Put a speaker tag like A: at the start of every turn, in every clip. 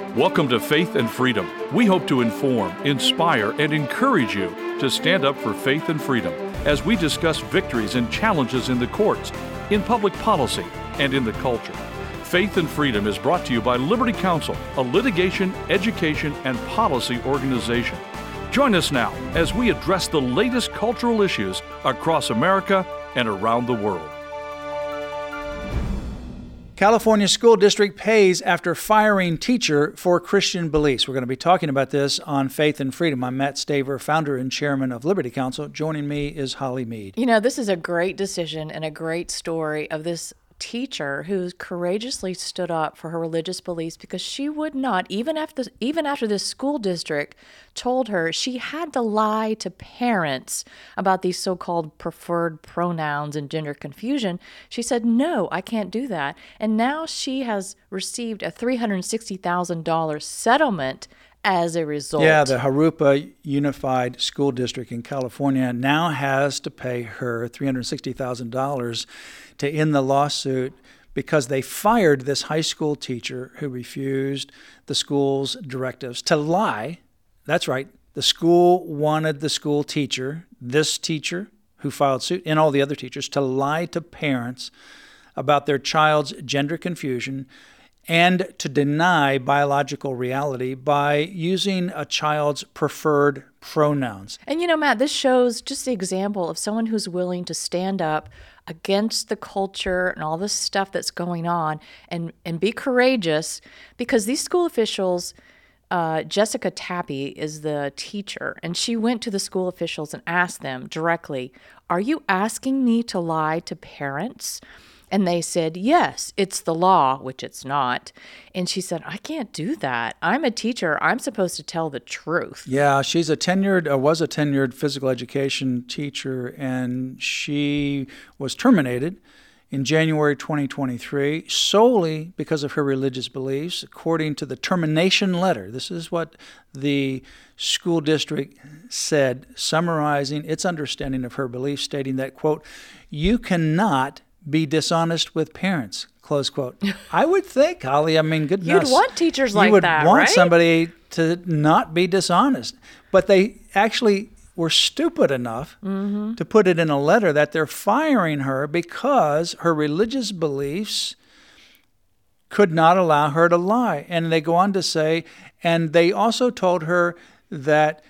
A: Welcome to Faith and Freedom. We hope to inform, inspire, and encourage you to stand up for faith and freedom as we discuss victories and challenges in the courts, in public policy, and in the culture. Faith and Freedom is brought to you by Liberty Counsel, a litigation, education, and policy organization. Join us now as we address the latest cultural issues across America and around the world.
B: California school district pays after firing teacher for Christian beliefs. We're going to be talking about this on Faith and Freedom. I'm Matt Staver, founder and chairman of Liberty Counsel. Joining me is Holly Mead.
C: You know, this is a great decision and a great story of this teacher who courageously stood up for her religious beliefs because she would not, even after this school district told her she had to lie to parents about these so-called preferred pronouns and gender confusion. She said, no, I can't do that. And now she has received a $360,000 settlement as a result.
B: Yeah, the Jurupa Unified School District in California now has to pay her $360,000 to end the lawsuit because they fired this high school teacher who refused the school's directives to lie. That's right. The school wanted the school teacher, this teacher who filed suit, and all the other teachers, to lie to parents about their child's gender confusion and to deny biological reality by using a child's preferred pronouns.
C: And you know, Matt, this shows just the example of someone who's willing to stand up against the culture and all this stuff that's going on and be courageous, because these school officials, Jessica Tappy is the teacher, and she went to the school officials and asked them directly, are you asking me to lie to parents? And they said, yes, it's the law, which it's not. And she said, I can't do that. I'm a teacher. I'm supposed to tell the truth.
B: Yeah, she's was a tenured physical education teacher, and she was terminated in January 2023 solely because of her religious beliefs, according to the termination letter. This is what the school district said, summarizing its understanding of her beliefs, stating that, quote, you cannot be dishonest with parents, close quote. I would think, Holly, I mean, goodness.
C: You'd want teachers like that, right?
B: You would want somebody to not be dishonest. But they actually were stupid enough to put it in a letter that they're firing her because her religious beliefs could not allow her to lie. And they go on to say, and they also told her that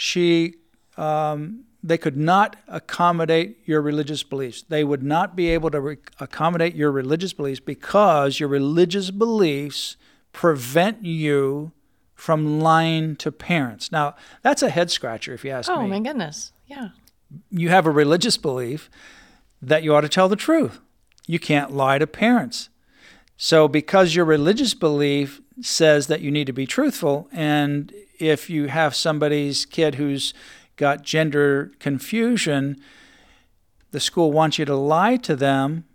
B: they could not accommodate your religious beliefs. They would not be able to accommodate your religious beliefs because your religious beliefs prevent you from lying to parents. Now, that's a head scratcher if you ask me.
C: Oh, my goodness. Yeah.
B: You have a religious belief that you ought to tell the truth. You can't lie to parents. So because your religious belief says that you need to be truthful, and if you have somebody's kid who's got gender confusion, the school wants you to lie to them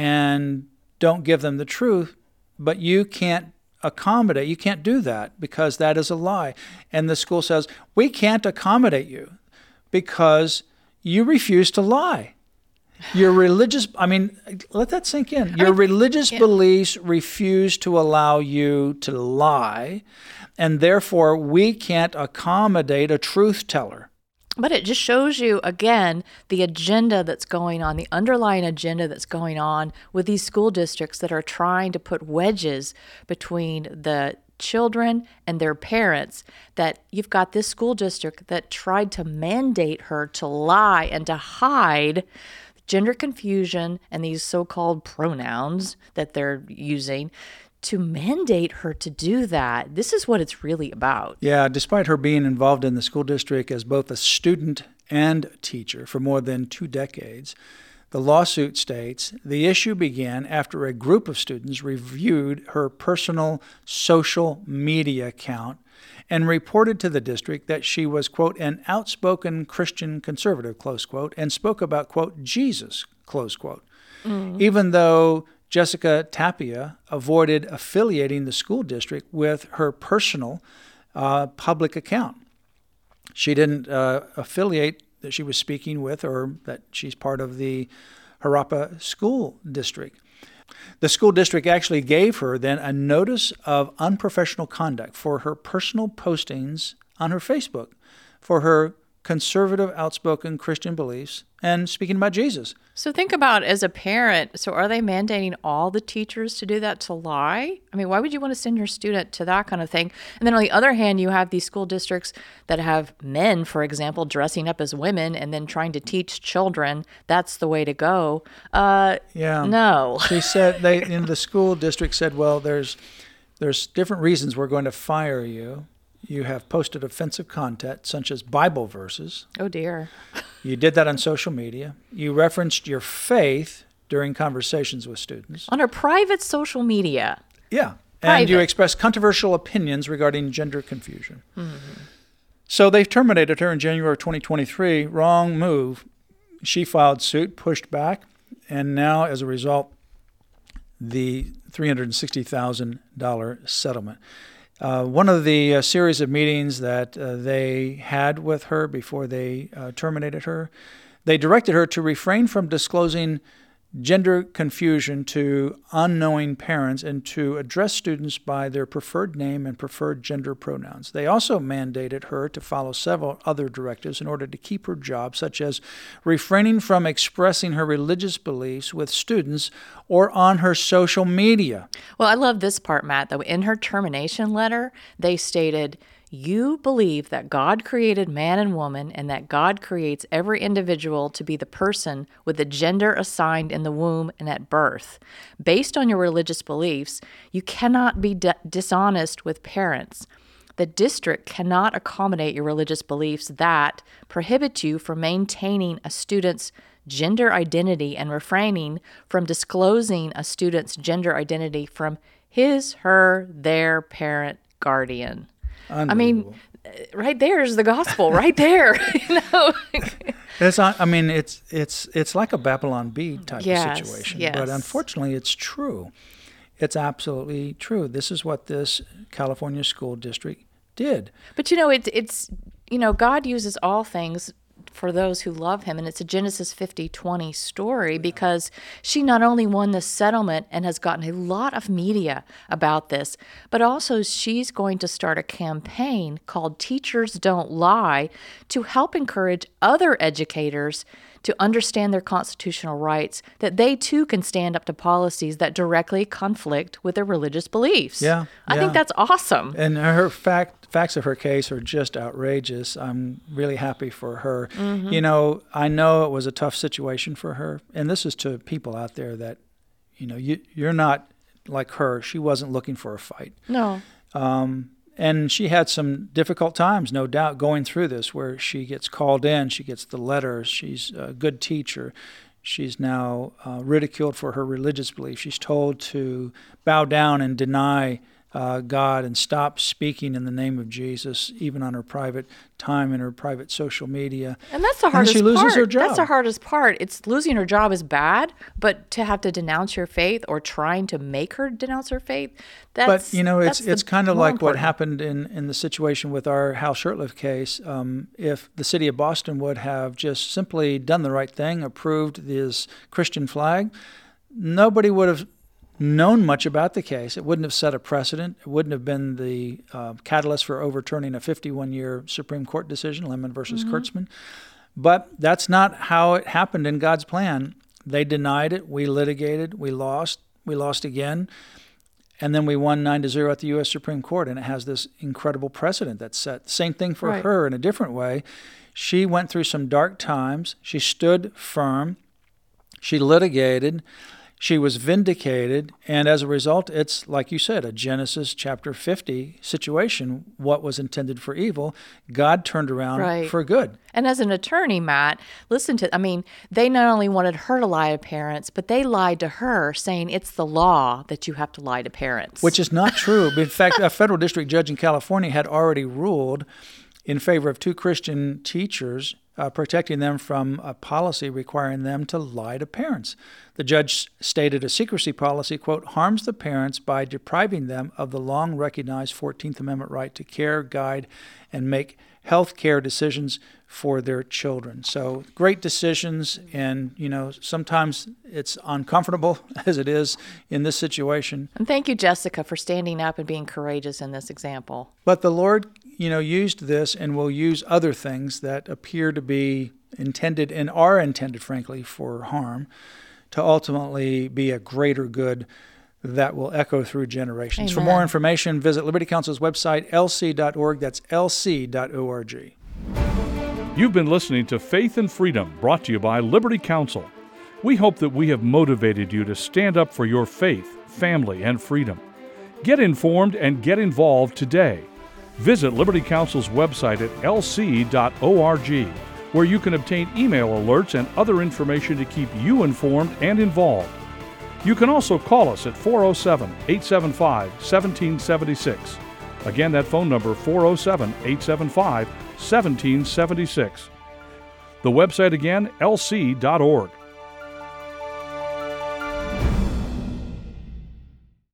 B: and don't give them the truth, but you can't accommodate. You can't do that because that is a lie. And the school says, we can't accommodate you because you refuse to lie. Your religious, let that sink in. Your religious beliefs refuse to allow you to lie, and therefore we can't accommodate a truth teller.
C: But it just shows you, again, the agenda that's going on, the underlying agenda that's going on with these school districts that are trying to put wedges between the children and their parents, that you've got this school district that tried to mandate her to lie and to hide gender confusion and these so-called pronouns that they're using, to mandate her to do that. This is what it's really about.
B: Yeah, despite her being involved in the school district as both a student and teacher for more than 2 decades, the lawsuit states the issue began after a group of students reviewed her personal social media account and reported to the district that she was, quote, an outspoken Christian conservative, close quote, and spoke about, quote, Jesus, close quote. Even though Jessica Tapia avoided affiliating the school district with her personal public account. She didn't affiliate that she was speaking with or that she's part of the Jurupa School District. The school district actually gave her then a notice of unprofessional conduct for her personal postings on her Facebook, for her conservative, outspoken Christian beliefs, and speaking about Jesus.
C: So think about as a parent, so are they mandating all the teachers to do that, to lie? I mean, why would you want to send your student to that kind of thing? And then on the other hand, you have these school districts that have men, for example, dressing up as women and then trying to teach children that's the way to go. No.
B: She said, the school district said, well, there's different reasons we're going to fire you. You have posted offensive content, such as Bible verses.
C: Oh, dear.
B: You did that on social media. You referenced your faith during conversations with students.
C: On her private social media.
B: Yeah.
C: Private.
B: And you expressed controversial opinions regarding gender confusion. Mm-hmm. So they've terminated her in January 2023. Wrong move. She filed suit, pushed back, and now, as a result, the $360,000 settlement. One of the series of meetings that they had with her before they terminated her, they directed her to refrain from disclosing gender confusion to unknowing parents and to address students by their preferred name and preferred gender pronouns. They also mandated her to follow several other directives in order to keep her job, such as refraining from expressing her religious beliefs with students or on her social media.
C: Well, I love this part, Matt, though. In her termination letter, they stated, "You believe that God created man and woman and that God creates every individual to be the person with the gender assigned in the womb and at birth. Based on your religious beliefs, you cannot be dishonest with parents. The district cannot accommodate your religious beliefs that prohibit you from maintaining a student's gender identity and refraining from disclosing a student's gender identity from his, her, their parent, guardian." I mean, right there is the gospel, right there.
B: It's like a Babylon Bee type of situation.
C: Yes.
B: But unfortunately, it's true. It's absolutely true. This is what this California school district did.
C: But it's God uses all things for those who love him, and it's a Genesis 50:20 story, because she not only won this settlement and has gotten a lot of media about this, but also she's going to start a campaign called Teachers Don't Lie to help encourage other educators to understand their constitutional rights, that they too can stand up to policies that directly conflict with their religious beliefs. I think that's awesome.
B: And her facts of her case are just outrageous. I'm really happy for her. Mm-hmm. I know it was a tough situation for her, and this is to people out there that, you're not like her. She wasn't looking for a fight.
C: No.
B: And she had some difficult times, no doubt, going through this, where she gets called in, she gets the letters, she's a good teacher. She's now ridiculed for her religious beliefs. She's told to bow down and deny God and stop speaking in the name of Jesus, even on her private time and her private social media.
C: And that's the hardest
B: part. And she loses her job.
C: That's the hardest part. It's losing her job is bad, but to have to denounce your faith or trying to make her denounce her faith, that's
B: it's kind of like what happened in the situation with our Hal Shurtleff case. If the city of Boston would have just simply done the right thing, approved this Christian flag, nobody would have known much about the case. It wouldn't have set a precedent. It wouldn't have been the catalyst for overturning a 51-year Supreme Court decision, Lemon versus Kurtzman. But that's not how it happened in God's plan. They denied it. We litigated. We lost. We lost again. And then we won 9-0 at the U.S. Supreme Court, and it has this incredible precedent that's set. Same thing for her in a different way. She went through some dark times. She stood firm. She litigated. She was vindicated, and as a result, it's, like you said, a Genesis chapter 50 situation. What was intended for evil, God turned around for good.
C: And as an attorney, Matt, they not only wanted her to lie to parents, but they lied to her, saying it's the law that you have to lie to parents.
B: Which is not true. In fact, a federal district judge in California had already ruled in favor of two Christian teachers, protecting them from a policy requiring them to lie to parents. The judge stated a secrecy policy, quote, harms the parents by depriving them of the long-recognized 14th Amendment right to care, guide, and make health care decisions for their children. So great decisions, and sometimes it's uncomfortable as it is in this situation.
C: And thank you, Jessica, for standing up and being courageous in this example.
B: But the Lord, used this and will use other things that appear to be intended and are intended, frankly, for harm, to ultimately be a greater good that will echo through generations.
C: Amen.
B: For more information, visit Liberty Counsel's website, lc.org. That's lc.org.
A: You've been listening to Faith and Freedom, brought to you by Liberty Counsel. We hope that we have motivated you to stand up for your faith, family, and freedom. Get informed and get involved today. Visit Liberty Counsel's website at lc.org, where you can obtain email alerts and other information to keep you informed and involved. You can also call us at 407-875-1776. Again, that phone number, 407-875-1776. The website again, lc.org.